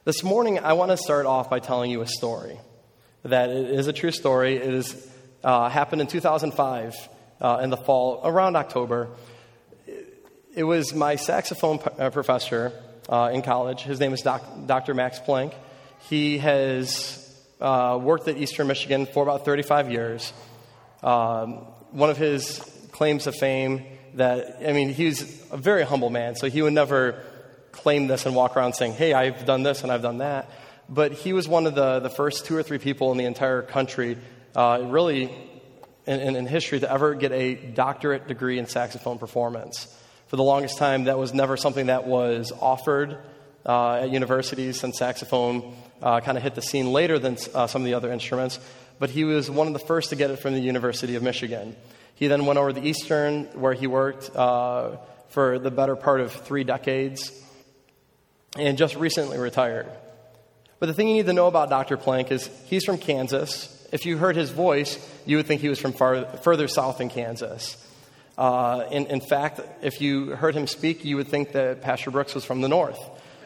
This morning, I want to start off by telling you a story. That it is a true story. It is happened in 2005 in the fall, around October. It was my saxophone professor in college. His name is Dr. Max Plank. He has worked at Eastern Michigan for about 35 years. One of his claims of fame he's a very humble man, so he would never claim this and walk around saying, hey, I've done this and I've done that. But he was one of the first 2 or 3 people in the entire country, really in history, to ever get a doctorate degree in saxophone performance. For the longest time, that was never something that was offered at universities, since saxophone kind of hit the scene later than some of the other instruments. But he was one of the first to get it from the University of Michigan. He then went over to Eastern, where he worked for the better part of 3 decades, and just recently retired. But the thing you need to know about Dr. Plank is he's from Kansas. If you heard his voice, you would think he was from further south in Kansas. In fact, if you heard him speak, you would think that Pastor Brooks was from the north.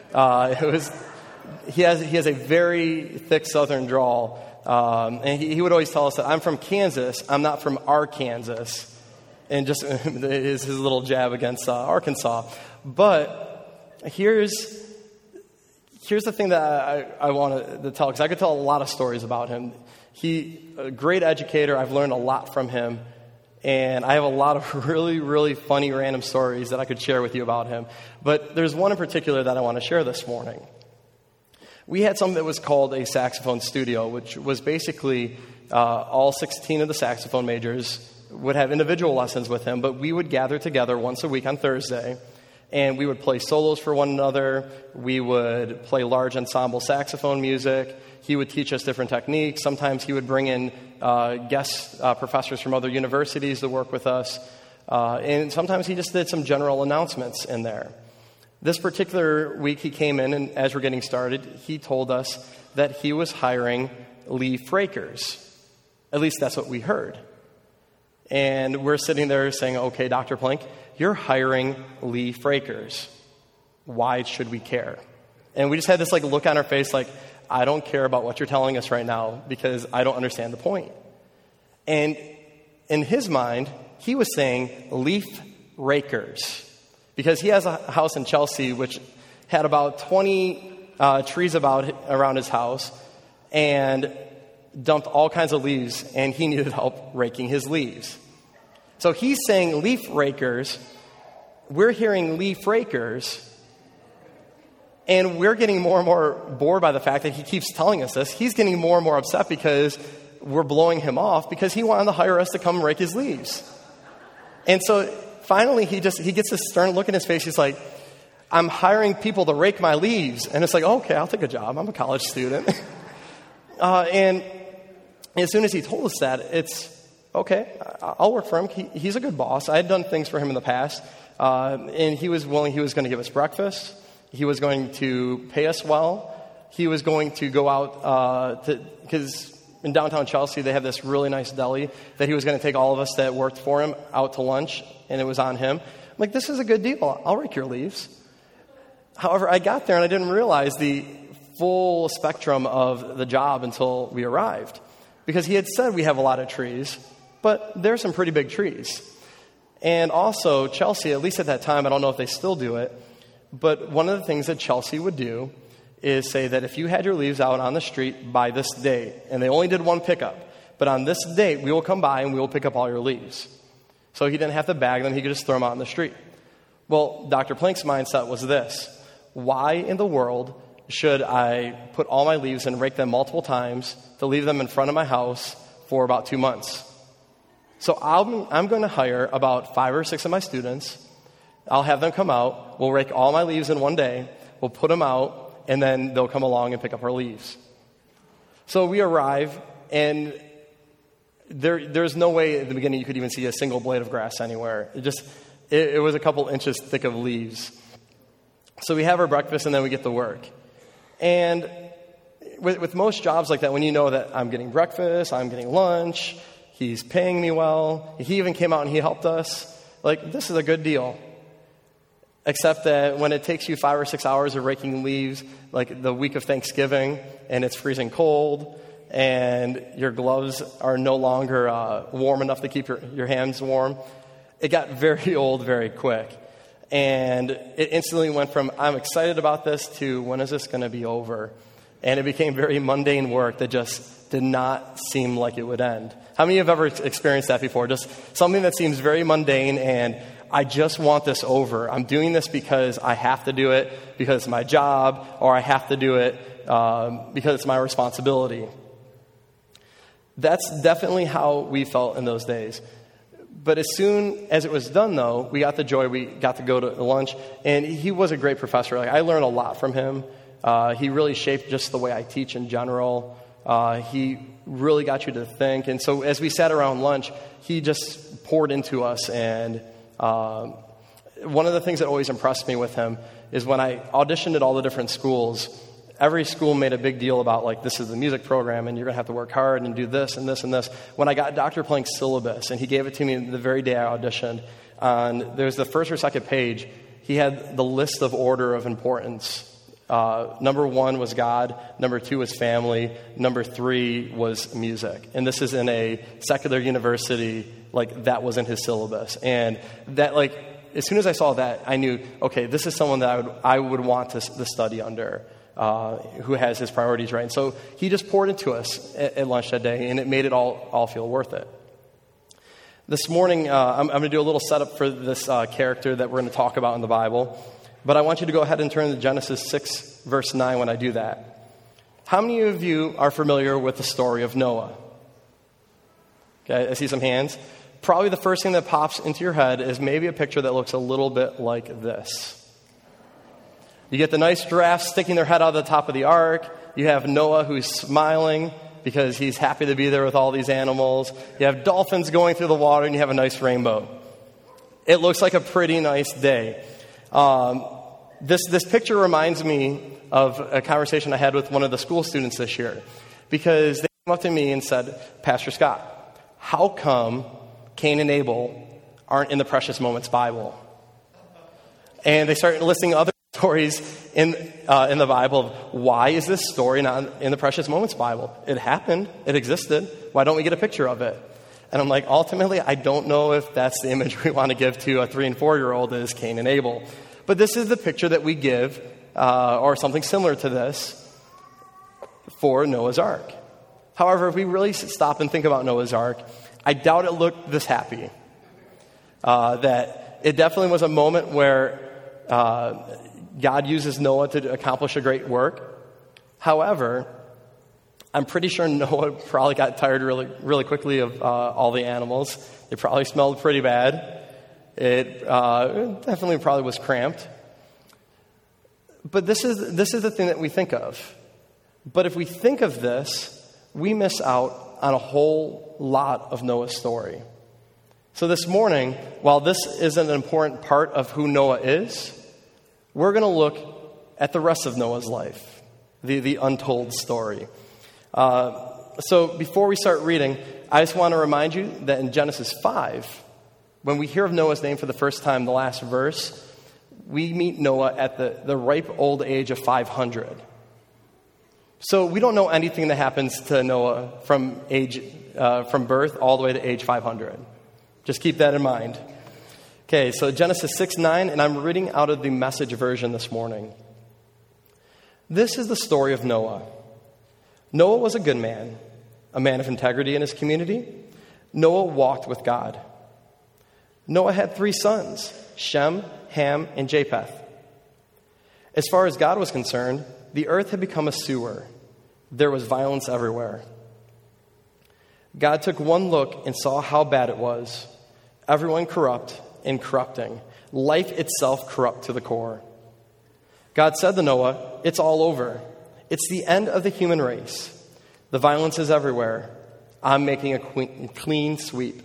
He has a very thick southern drawl, and he would always tell us that I'm from Kansas, I'm not from Arkansas, and just his little jab against Arkansas. But here's the thing that I wanted to tell, because I could tell a lot of stories about him. He's a great educator. I've learned a lot from him. And I have a lot of really, really funny random stories that I could share with you about him. But there's one in particular that I want to share this morning. We had something that was called a saxophone studio, which was basically all 16 of the saxophone majors would have individual lessons with him, but we would gather together once a week on Thursday. And we would play solos for one another. We would play large ensemble saxophone music. He would teach us different techniques. Sometimes he would bring in guest professors from other universities to work with us. And sometimes he just did some general announcements in there. This particular week he came in, and as we're getting started, he told us that he was hiring Lee Frakers. At least that's what we heard. And we're sitting there saying, okay, Dr. Plank, you're hiring Lee Frakers. Why should we care? And we just had this look on our face like, I don't care about what you're telling us right now because I don't understand the point. And in his mind, he was saying leaf rakers, because he has a house in Chelsea which had about 20 trees around his house and dumped all kinds of leaves, and he needed help raking his leaves. So he's saying leaf rakers, we're hearing leaf rakers, and we're getting more and more bored by the fact that he keeps telling us this. He's getting more and more upset because we're blowing him off, because he wanted to hire us to come rake his leaves. And so finally he gets this stern look in his face. He's like, I'm hiring people to rake my leaves. And it's like, okay, I'll take a job. I'm a college student. And as soon as he told us that, it's, okay, I'll work for him. He's a good boss. I had done things for him in the past. And he was willing. He was going to give us breakfast. He was going to pay us well. He was going to go out because in downtown Chelsea, they have this really nice deli that he was going to take all of us that worked for him out to lunch, and it was on him. I'm like, this is a good deal. I'll rake your leaves. However, I got there, and I didn't realize the full spectrum of the job until we arrived, because he had said we have a lot of trees, but there's some pretty big trees. And also, Chelsea, at least at that time, I don't know if they still do it, but one of the things that Chelsea would do is say that if you had your leaves out on the street by this date, and they only did one pickup, but on this date, we will come by and we will pick up all your leaves. So he didn't have to bag them, he could just throw them out in the street. Well, Dr. Plank's mindset was this: why in the world should I put all my leaves and rake them multiple times to leave them in front of my house for about 2 months? So I'm going to hire about 5 or 6 of my students. I'll have them come out. We'll rake all my leaves in one day. We'll put them out, and then they'll come along and pick up our leaves. So we arrive, and there's no way at the beginning you could even see a single blade of grass anywhere. It was a couple inches thick of leaves. So we have our breakfast, and then we get to work. And with most jobs like that, when you know that I'm getting breakfast, I'm getting lunch, he's paying me well, he even came out and he helped us, like, this is a good deal. except that when it takes you 5 or 6 hours of raking leaves, like the week of Thanksgiving, and it's freezing cold, and your gloves are no longer warm enough to keep your hands warm, it got very old very quick. And it instantly went from, I'm excited about this, to when is this going to be over? And it became very mundane work that just did not seem like it would end. How many of you have ever experienced that before? Just something that seems very mundane and I just want this over. I'm doing this because I have to do it, because it's my job, or I have to do it because it's my responsibility. That's definitely how we felt in those days. But as soon as it was done, though, we got the joy. We got to go to lunch, and he was a great professor. Like, I learned a lot from him. He really shaped just the way I teach in general. He really got you to think. And so as we sat around lunch, he just poured into us. And one of the things that always impressed me with him is when I auditioned at all the different schools, every school made a big deal about, like, this is the music program, and you're going to have to work hard and do this and this and this. When I got Dr. Plank's syllabus, and he gave it to me the very day I auditioned, there's the first or second page, he had the list of order of importance. Number 1 was God. Number 2 was family. Number 3 was music. And this is in a secular university, like, that was in his syllabus. And that, like, as soon as I saw that, I knew, okay, this is someone that I would want to study under. Who has his priorities right. And so he just poured into us at lunch that day, and it made it all feel worth it. This morning, I'm going to do a little setup for this character that we're going to talk about in the Bible. But I want you to go ahead and turn to Genesis 6, verse 9 when I do that. How many of you are familiar with the story of Noah? Okay, I see some hands. Probably the first thing that pops into your head is maybe a picture that looks a little bit like this. You get the nice giraffes sticking their head out of the top of the ark. You have Noah who's smiling because he's happy to be there with all these animals. You have dolphins going through the water, and you have a nice rainbow. It looks like a pretty nice day. This picture reminds me of a conversation I had with one of the school students this year, because they came up to me and said, Pastor Scott, how come Cain and Abel aren't in the Precious Moments Bible? And they started listing other stories in the Bible of why is this story not in the Precious Moments Bible? It happened. It existed. Why don't we get a picture of it? And I'm like, ultimately, I don't know if that's the image we want to give to a 3- and 4-year-old is Cain and Abel. But this is the picture that we give, or something similar to this, for Noah's Ark. However, if we really stop and think about Noah's Ark, I doubt it looked this happy. That it definitely was a moment where God uses Noah to accomplish a great work. However, I'm pretty sure Noah probably got tired really quickly of all the animals. They probably smelled pretty bad. It definitely probably was cramped. But this is the thing that we think of. But if we think of this, we miss out on a whole lot of Noah's story. So this morning, while this is an important part of who Noah is, we're going to look at the rest of Noah's life, the untold story. So before we start reading, I just want to remind you that in Genesis 5, when we hear of Noah's name for the first time, the last verse, we meet Noah at the ripe old age of 500. So we don't know anything that happens to Noah from birth all the way to age 500. Just keep that in mind. Okay, so Genesis 6:9, and I'm reading out of the Message version this morning. This is the story of Noah. Noah was a good man, a man of integrity in his community. Noah walked with God. Noah had 3 sons, Shem, Ham, and Japheth. As far as God was concerned, the earth had become a sewer. There was violence everywhere. God took one look and saw how bad it was. Everyone corrupt and corrupting. Life itself corrupt to the core. God said to Noah, "It's all over. It's the end of the human race. The violence is everywhere. I'm making a clean sweep.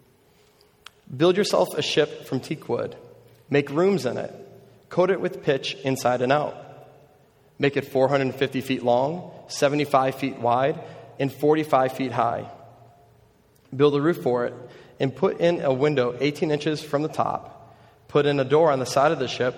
Build yourself a ship from teak wood. Make rooms in it. Coat it with pitch inside and out. Make it 450 feet long, 75 feet wide, and 45 feet high. Build a roof for it, and put in a window 18 inches from the top. Put in a door on the side of the ship,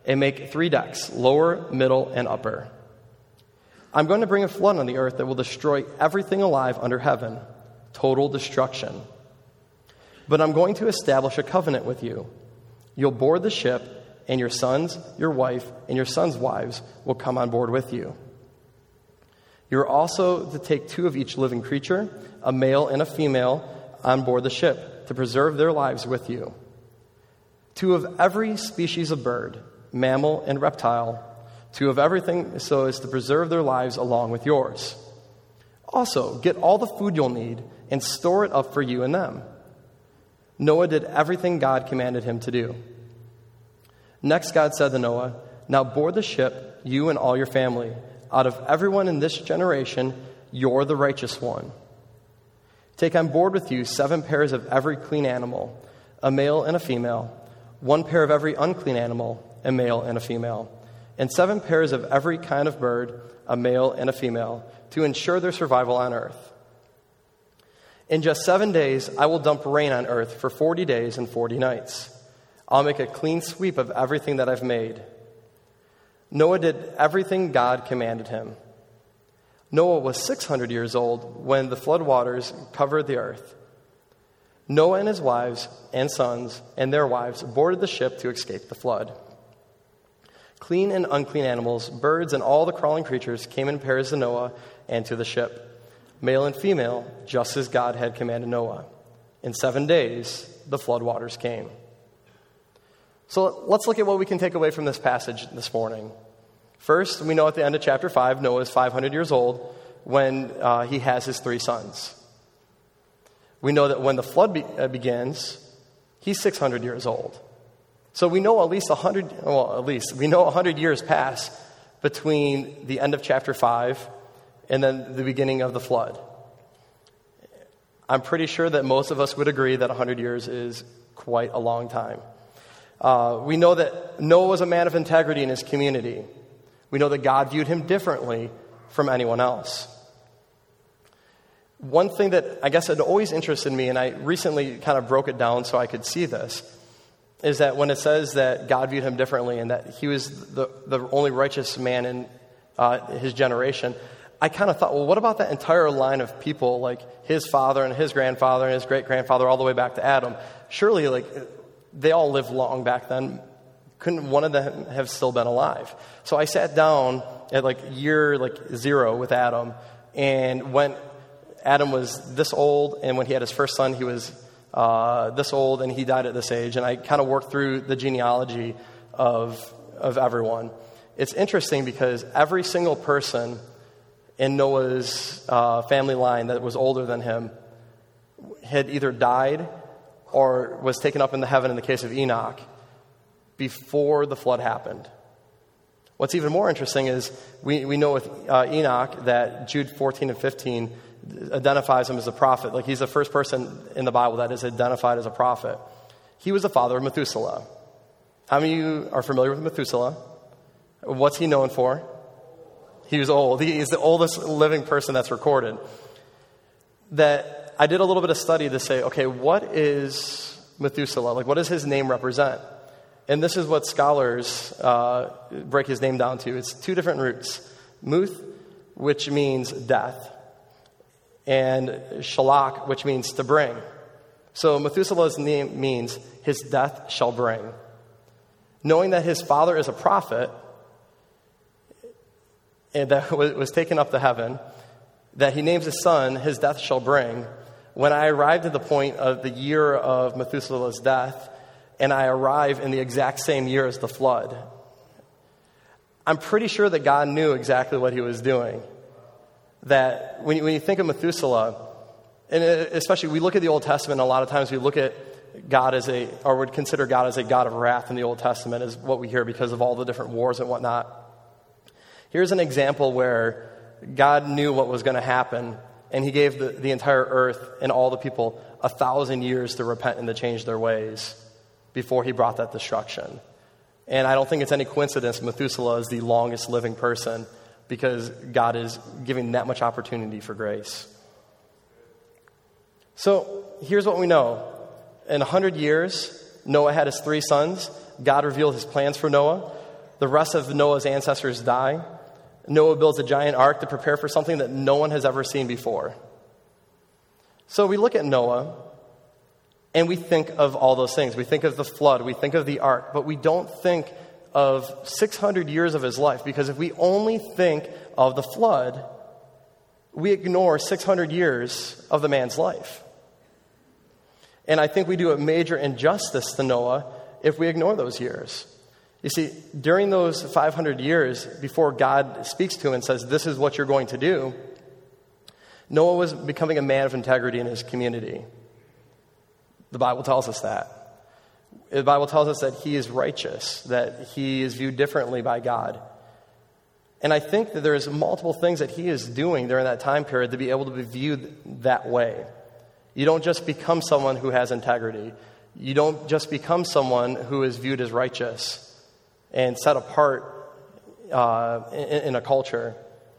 and make 3 decks, lower, middle, and upper. I'm going to bring a flood on the earth that will destroy everything alive under heaven, total destruction. But I'm going to establish a covenant with you. You'll board the ship, and your sons, your wife, and your sons' wives will come on board with you. You're also to take 2 of each living creature, a male and a female, on board the ship to preserve their lives with you. 2 of every species of bird, mammal, and reptile, 2 of everything so as to preserve their lives along with yours. Also, get all the food you'll need and store it up for you and them. Noah did everything God commanded him to do. Next, God said to Noah, now board the ship, you and all your family. Out of everyone in this generation, you're the righteous one. Take on board with you 7 pairs of every clean animal, a male and a female, 1 pair of every unclean animal, a male and a female, and 7 pairs of every kind of bird, a male and a female, to ensure their survival on earth. In just 7 days, I will dump rain on earth for 40 days and 40 nights. I'll make a clean sweep of everything that I've made. Noah did everything God commanded him. Noah was 600 years old when the flood waters covered the earth. Noah and his wives and sons and their wives boarded the ship to escape the flood. Clean and unclean animals, birds, and all the crawling creatures came in pairs to Noah and to the ship, male and female, just as God had commanded Noah. In 7 days, the flood waters came. So let's look at what we can take away from this passage this morning. First, we know at the end of chapter 5, Noah is 500 years old when he has his 3 sons. We know that when the flood begins, he's 600 years old. So we know we know 100 years pass between the end of chapter 5 and then the beginning of the flood. I'm pretty sure that most of us would agree that 100 years is quite a long time. We know that Noah was a man of integrity in his community. We know that God viewed him differently from anyone else. One thing that I guess had always interested me, and I recently kind of broke it down so I could see this, is that when it says that God viewed him differently and that he was the only righteous man in his generation, I kind of thought, well, what about that entire line of people, like his father and his grandfather and his great-grandfather all the way back to Adam? Surely, they all lived long back then. Couldn't one of them have still been alive? So I sat down at year 0 with Adam, and when Adam was this old, and when he had his first son, he was this old, and he died at this age. And I kind of worked through the genealogy of everyone. It's interesting because every single person in Noah's family line that was older than him had either died or was taken up into heaven in the case of Enoch before the flood happened. What's even more interesting is we know with Enoch that Jude 14 and 15 identifies him as a prophet. He's the first person in the Bible that is identified as a prophet. He was the father of Methuselah. How many of you are familiar with Methuselah? What's he known for? He was old. He's the oldest living person that's recorded. That I did a little bit of study to say, okay, what is Methuselah? What does his name represent? And this is what scholars break his name down to. It's 2 different roots. Muth, which means death, and shalak, which means to bring. So Methuselah's name means his death shall bring. Knowing that his father is a prophet, and that was taken up to heaven, that he names his son, his death shall bring. When I arrived at the point of the year of Methuselah's death, and I arrive in the exact same year as the flood, I'm pretty sure that God knew exactly what he was doing. That when you think of Methuselah, and especially we look at the Old Testament, a lot of times we look at God or would consider God as a God of wrath in the Old Testament, is what we hear because of all the different wars and whatnot. Here's an example where God knew what was going to happen, and he gave the entire earth and all the people 1,000 years to repent and to change their ways before he brought that destruction. And I don't think it's any coincidence Methuselah is the longest living person, because God is giving that much opportunity for grace. So here's what we know. In 100 years, Noah had his 3 sons. God revealed his plans for Noah. the rest of Noah's ancestors die, Noah builds a giant ark to prepare for something that no one has ever seen before. So we look at Noah, and we think of all those things. We think of the flood, we think of the ark, but we don't think of 600 years of his life, because if we only think of the flood, we ignore 600 years of the man's life. And I think we do a major injustice to Noah if we ignore those years. You see, during those 500 years before God speaks to him and says, this is what you're going to do, Noah was becoming a man of integrity in his community. The Bible tells us that. The Bible tells us that he is righteous, that he is viewed differently by God. And I think that there's multiple things that he is doing during that time period to be able to be viewed that way. You don't just become someone who has integrity. You don't just become someone who is viewed as righteous and set apart in a culture.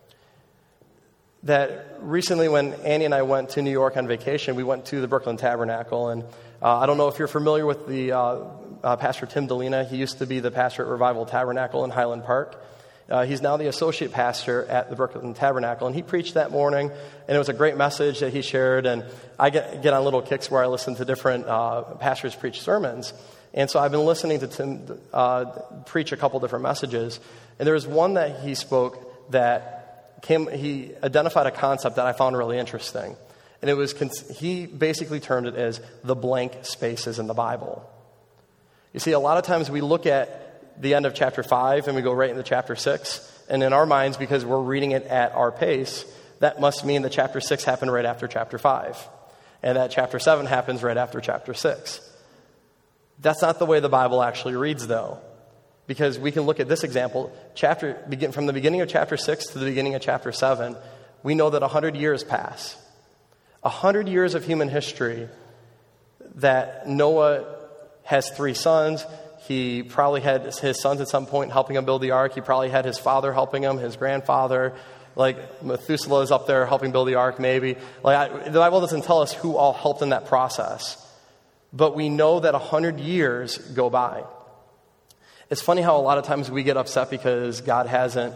That recently when Annie and I went to New York on vacation, we went to the Brooklyn Tabernacle. And I don't know if you're familiar with the Pastor Tim Delina. He used to be the pastor at Revival Tabernacle in Highland Park. He's now the associate pastor at the Brooklyn Tabernacle. And he preached that morning, and it was a great message that he shared. And I get on little kicks where I listen to different pastors preach sermons. And so I've been listening to Tim preach a couple different messages. And there was one that he spoke that he identified a concept that I found really interesting. And it was, he basically termed it as the blank spaces in the Bible. You see, a lot of times we look at the end of chapter 5 and we go right into chapter 6. And in our minds, because we're reading it at our pace, that must mean that chapter 6 happened right after chapter 5. And that chapter 7 happens right after chapter 6. That's not the way the Bible actually reads, though. Because we can look at this example, from the beginning of chapter 6 to the beginning of chapter 7, we know that 100 years pass. 100 years of human history that Noah has 3 sons. He probably had his sons at some point helping him build the ark. He probably had his father helping him, his grandfather. Like Methuselah is up there helping build the ark, maybe. The Bible doesn't tell us who all helped in that process. But we know that 100 years go by. It's funny how a lot of times we get upset because God hasn't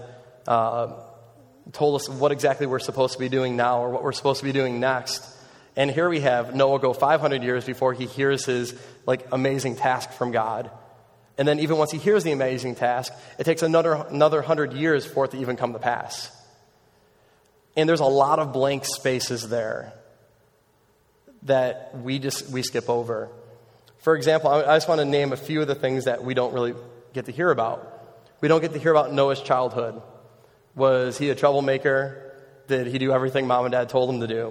told us what exactly we're supposed to be doing now or what we're supposed to be doing next. And here we have Noah go 500 years before he hears his amazing task from God. And then even once he hears the amazing task, it takes another 100 years for it to even come to pass. And there's a lot of blank spaces there that we skip over. For example, I just want to name a few of the things that we don't really get to hear about. We don't get to hear about Noah's childhood. Was he a troublemaker? Did he do everything mom and dad told him to do?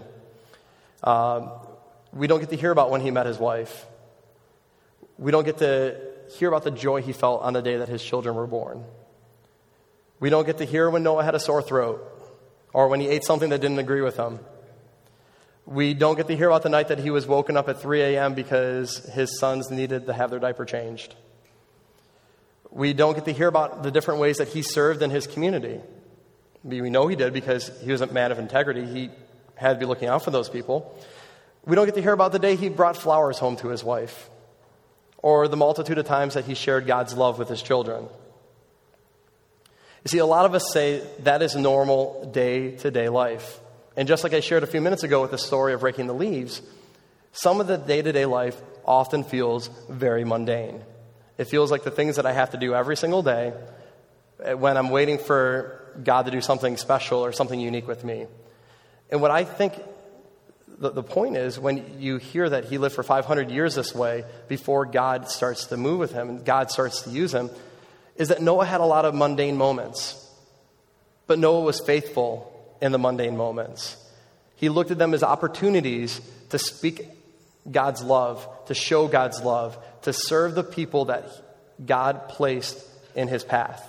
We don't get to hear about when he met his wife. We don't get to hear about the joy he felt on the day that his children were born. We don't get to hear when Noah had a sore throat or when he ate something that didn't agree with him. We don't get to hear about the night that he was woken up at 3 a.m. because his sons needed to have their diaper changed. We don't get to hear about the different ways that he served in his community. We know he did because he was a man of integrity. He had to be looking out for those people. We don't get to hear about the day he brought flowers home to his wife or the multitude of times that he shared God's love with his children. You see, a lot of us say that is normal day-to-day life. And just like I shared a few minutes ago with the story of raking the leaves, some of the day-to-day life often feels very mundane. It feels like the things that I have to do every single day when I'm waiting for God to do something special or something unique with me. And what I think the point is, when you hear that he lived for 500 years this way before God starts to move with him and God starts to use him, is that Noah had a lot of mundane moments. But Noah was faithful in the mundane moments. He looked at them as opportunities to speak God's love, to show God's love, to serve the people that God placed in his path.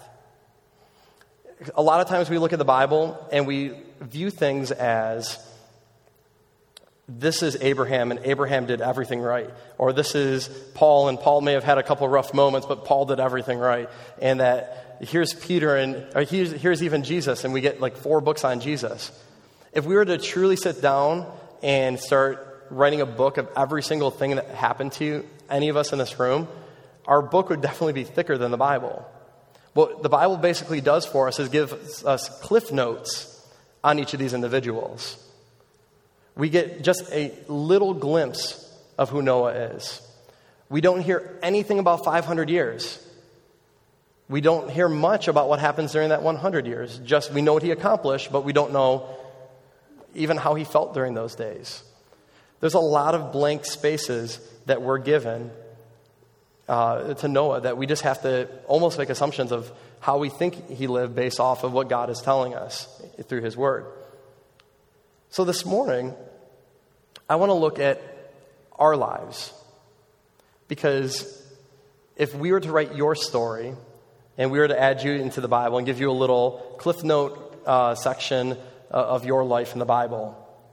A lot of times we look at the Bible and we view things as, this is Abraham, and Abraham did everything right. Or this is Paul, and Paul may have had a couple rough moments, but Paul did everything right. And that here's Peter, or here's even Jesus, and we get 4 books on Jesus. If we were to truly sit down and start writing a book of every single thing that happened to any of us in this room, our book would definitely be thicker than the Bible. What the Bible basically does for us is give us cliff notes on each of these individuals. We get just a little glimpse of who Noah is. We don't hear anything about 500 years. We don't hear much about what happens during that 100 years. Just we know what he accomplished, but we don't know even how he felt during those days. There's a lot of blank spaces that we're given to Noah that we just have to almost make assumptions of how we think he lived based off of what God is telling us through his word. So this morning, I want to look at our lives. Because if we were to write your story and we were to add you into the Bible and give you a little cliff note section of your life in the Bible,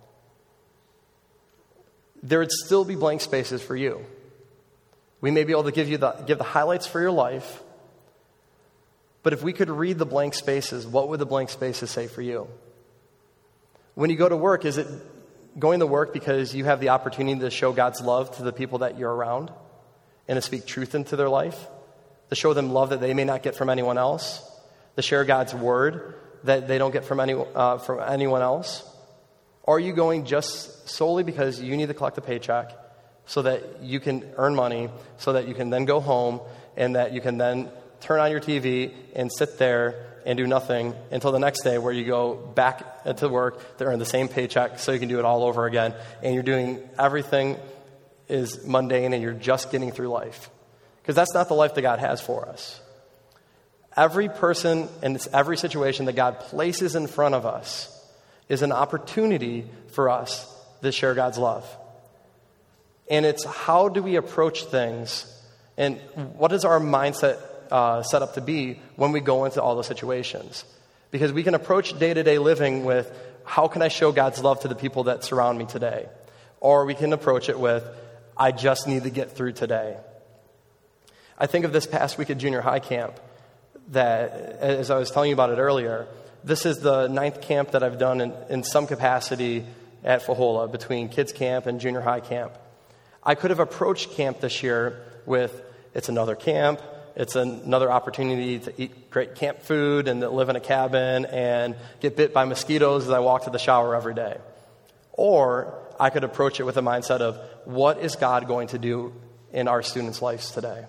there would still be blank spaces for you. We may be able to give the highlights for your life, but if we could read the blank spaces, what would the blank spaces say for you? When you go to work, is it going to work because you have the opportunity to show God's love to the people that you're around and to speak truth into their life, to show them love that they may not get from anyone else, to share God's word that they don't get from anyone else? Or are you going just solely because you need to collect a paycheck so that you can earn money, so that you can then go home and that you can then turn on your TV and sit there and do nothing until the next day where you go back to work to earn the same paycheck so you can do it all over again, and you're doing everything is mundane and you're just getting through life? Because that's not the life that God has for us. Every person and every situation that God places in front of us is an opportunity for us to share God's love. And it's how do we approach things, and what is our mindset set up to be when we go into all those situations? Because we can approach day-to-day living with, how can I show God's love to the people that surround me today? Or we can approach it with, I just need to get through today. I think of this past week at junior high camp that, as I was telling you about it earlier, this is the 9th camp that I've done in some capacity at Fahola, between kids camp and junior high camp. I could have approached camp this year with, it's another camp, it's another opportunity to eat great camp food and to live in a cabin and get bit by mosquitoes as I walk to the shower every day. Or I could approach it with a mindset of, what is God going to do in our students' lives today?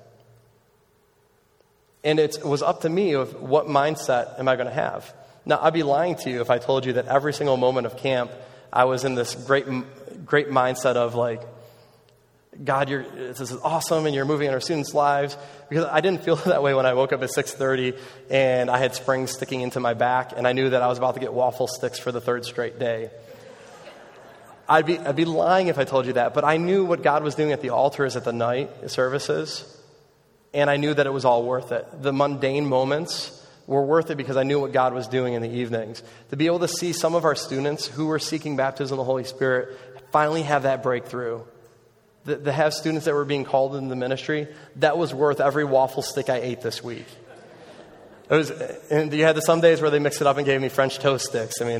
And it was up to me of what mindset am I going to have. Now, I'd be lying to you if I told you that every single moment of camp, I was in this great mindset of like, God, this is awesome, and you're moving in our students' lives. Because I didn't feel that way when I woke up at 6:30 and I had springs sticking into my back, and I knew that I was about to get waffle sticks for the 3rd straight day. I'd be lying if I told you that, but I knew what God was doing at the altars at the night services, and I knew that it was all worth it. The mundane moments were worth it because I knew what God was doing in the evenings. To be able to see some of our students who were seeking baptism of the Holy Spirit finally have that breakthrough, to have students that were being called into the ministry, that was worth every waffle stick I ate this week. And you had some days where they mixed it up and gave me French toast sticks. I mean,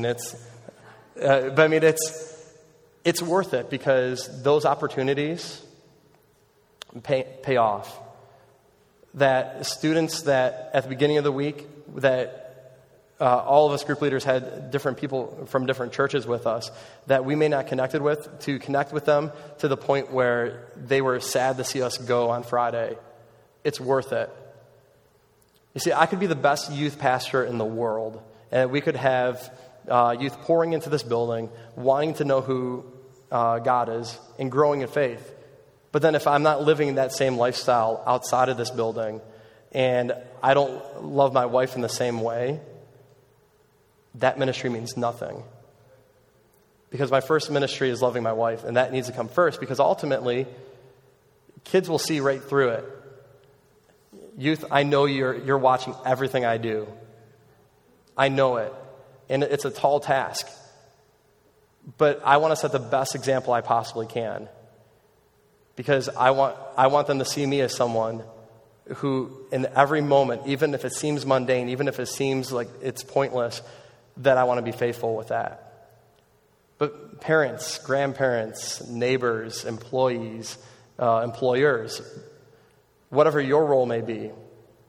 it's worth it because those opportunities pay off. That students that at the beginning of the week that all of us group leaders had different people from different churches with us that we may not connected with, to connect with them to the point where they were sad to see us go on Friday. It's worth it. You see, I could be the best youth pastor in the world, and we could have youth pouring into this building, wanting to know who God is and growing in faith. But then if I'm not living that same lifestyle outside of this building and I don't love my wife in the same way, that ministry means nothing. Because my first ministry is loving my wife, and that needs to come first, because ultimately, kids will see right through it. Youth, I know you're watching everything I do. I know it. And it's a tall task. But I want to set the best example I possibly can. Because I want them to see me as someone who, in every moment, even if it seems mundane, even if it seems like it's pointless, that I want to be faithful with that. But parents, grandparents, neighbors, employees, employers, whatever your role may be,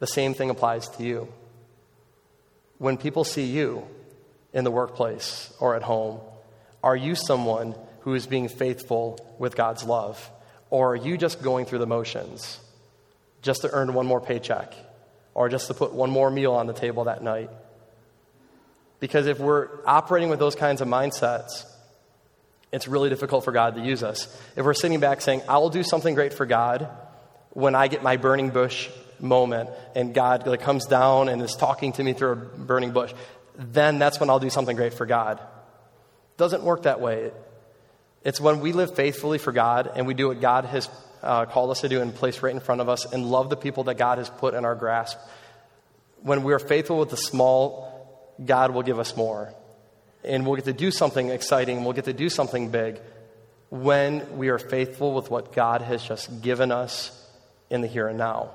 the same thing applies to you. When people see you in the workplace or at home, are you someone who is being faithful with God's love? Or are you just going through the motions just to earn one more paycheck or just to put one more meal on the table that night? Because if we're operating with those kinds of mindsets, it's really difficult for God to use us. If we're sitting back saying, I will do something great for God when I get my burning bush moment and God comes down and is talking to me through a burning bush, then that's when I'll do something great for God. It doesn't work that way. It's when we live faithfully for God and we do what God has called us to do and placed right in front of us and love the people that God has put in our grasp. When we are faithful with the small, God will give us more. And we'll get to do something exciting. We'll get to do something big when we are faithful with what God has just given us in the here and now.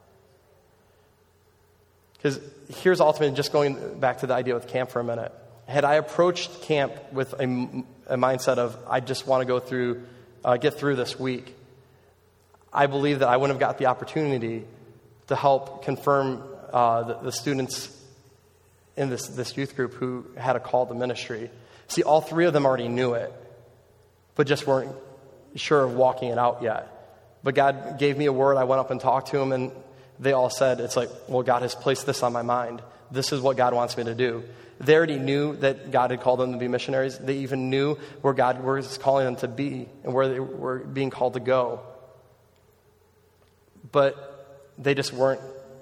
Because here's ultimately just going back to the idea with camp for a minute. Had I approached camp with a mindset of, I just want to go through, get through this week, I believe that I wouldn't have got the opportunity to help confirm the students in this youth group who had a call to ministry. See, all three of them already knew it, but just weren't sure of walking it out yet. But God gave me a word. I went up and talked to them, and they all said, it's like, well, God has placed this on my mind. This is what God wants me to do. They already knew that God had called them to be missionaries. They even knew where God was calling them to be and where they were being called to go. But they just weren't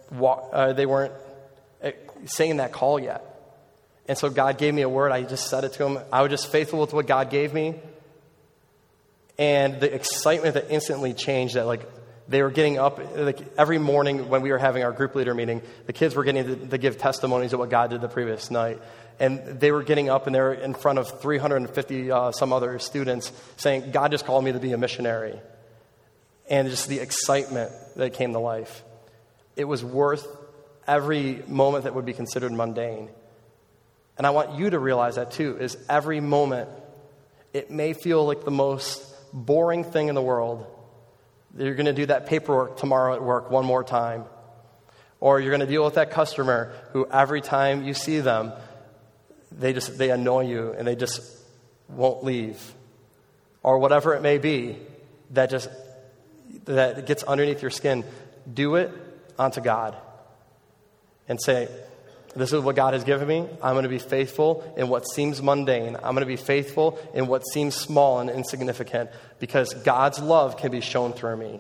saying that call yet. And so God gave me a word. I just said it to them. I was just faithful with what God gave me. And the excitement that instantly changed, that they were getting up every morning when we were having our group leader meeting, the kids were getting to give testimonies of what God did the previous night. And they were getting up and they were in front of 350 some other students saying, God just called me to be a missionary. And just the excitement that came to life. It was worth every moment that would be considered mundane. And I want you to realize that too, is every moment, it may feel like the most boring thing in the world. You're going to do that paperwork tomorrow at work one more time. Or you're going to deal with that customer who every time you see them, they annoy you and they just won't leave. Or whatever it may be that gets underneath your skin. Do it unto God. And say, this is what God has given me. I'm going to be faithful in what seems mundane. I'm going to be faithful in what seems small and insignificant because God's love can be shown through me.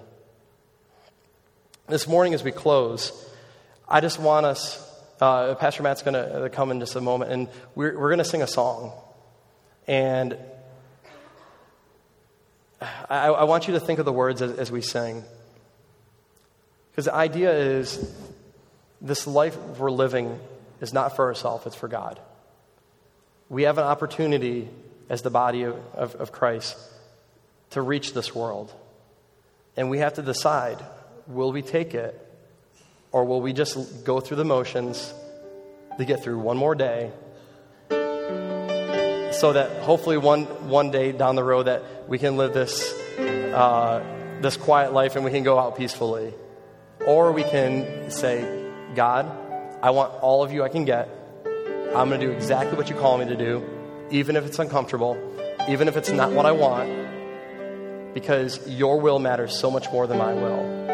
This morning as we close, I just want us, Pastor Matt's going to come in just a moment, and we're going to sing a song. And I want you to think of the words as we sing. Because the idea is this life we're living is not for ourselves, it's for God. We have an opportunity as the body of Christ to reach this world. And we have to decide, will we take it or will we just go through the motions to get through one more day so that hopefully one day down the road that we can live this quiet life and we can go out peacefully. Or we can say, God, I want all of you I can get. I'm going to do exactly what you call me to do, even if it's uncomfortable, even if it's not what I want, because your will matters so much more than my will.